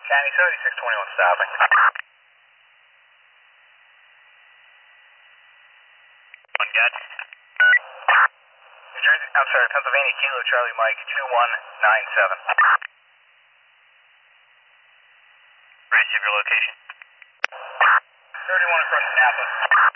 County 3621 stopping. One got. New Jersey, I'm sorry, Pennsylvania Kilo Charlie Mike 2197. Ready to your location. 31 across Napa.